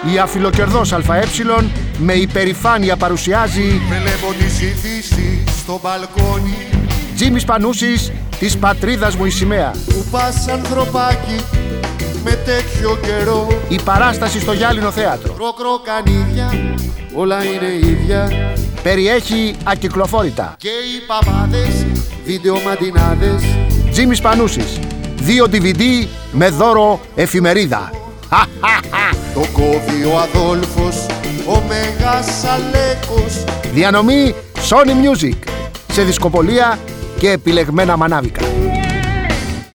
η αφιλοκερδός ΑΕ με υπερηφάνεια παρουσιάζει Βλέπω τη ζήτηση στο μπαλκόνι. Τζίμις Πανούσης, της πατρίδας μου η σημαία. Που πας ανθρωπάκι με τέτοιο καιρό. Η παράσταση στο Γυάλινο Θέατρο. Κροκροκανίδια, όλα είναι ίδια. Περιέχει ακυκλοφόρητα. Και οι παπάδες, βιντεομαντινάδες. Τζίμις Πανούσης, 2 DVD με δώρο εφημερίδα. Το κόβει ο Αδόλφος, ο Μέγας Αλέκος. Διανομή Sony Music, σε δισκοπολία και επιλεγμένα μανάβικα.